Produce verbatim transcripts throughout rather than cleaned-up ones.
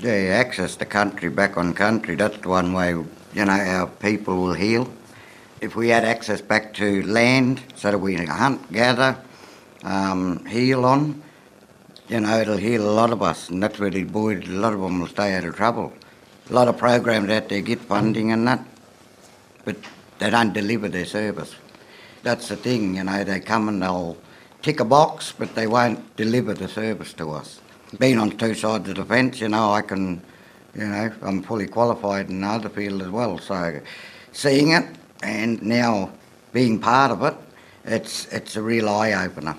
Yeah, access to country, back on country, that's one way, you know, our people will heal. If we had access back to land so that we can hunt, gather, um, heal on, you know, it'll heal a lot of us, and that's where the boys, a lot of them will stay out of trouble. A lot of programs out there get funding and that, but they don't deliver their service. That's the thing, you know, they come and they'll tick a box, but they won't deliver the service to us. Being on two sides of the fence, you know, I can, you know, I'm fully qualified in the other field as well, so seeing it and now being part of it, it's it's a real eye-opener.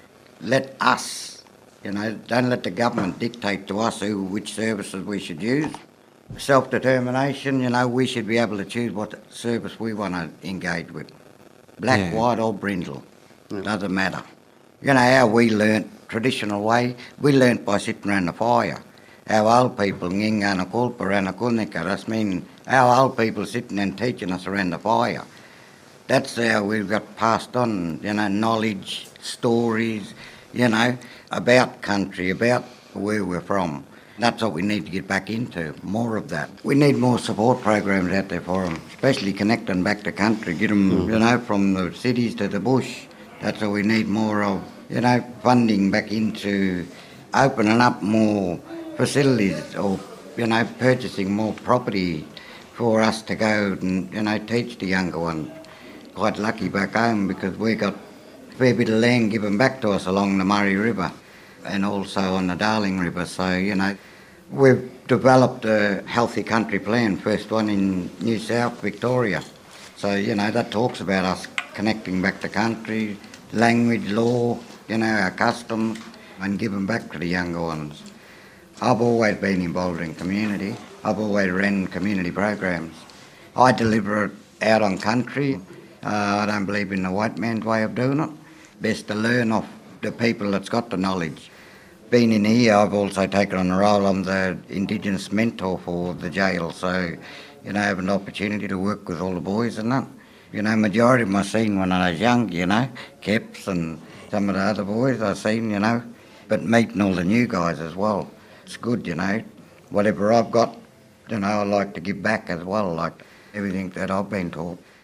Let us, you know, don't let the government dictate to us who, which services we should use. Self-determination, you know, we should be able to choose what service we want to engage with. Black, Yeah. white or brindle, doesn't matter. You know how we learnt, traditional way, we learnt by sitting around the fire. Our old people, ngingana kulpa, ranakulnika, that's mean our old people sitting and teaching us around the fire. That's how we've got passed on, you know, knowledge, stories, you know, about country, about where we're from. That's what we need to get back into, more of that. We need more support programs out there for them, especially connecting back to country, get them, mm. you know, from the cities to the bush. That's what we need more of, you know, funding back into opening up more facilities or, you know, purchasing more property for us to go and, you know, teach the younger ones. Quite lucky back home because we got a fair bit of land given back to us along the Murray River and also on the Darling River. So, you know, we've developed a healthy country plan, first one in New South Victoria. So, you know, that talks about us connecting back to country, language, law, you know, our customs, and giving back to the younger ones. I've always been involved in community. I've always ran community programs. I deliver it out on country. Uh, I don't believe in the white man's way of doing it. Best to learn off the people that's got the knowledge. Being in here, I've also taken on the role, I'm the Indigenous mentor for the jail, so, you know, I have an opportunity to work with all the boys and that. You know, majority of them I seen when I was young, you know, Keps and some of the other boys I seen, you know, but meeting all the new guys as well. It's good, you know. Whatever I've got, you know, I like to give back as well, like everything that I've been taught.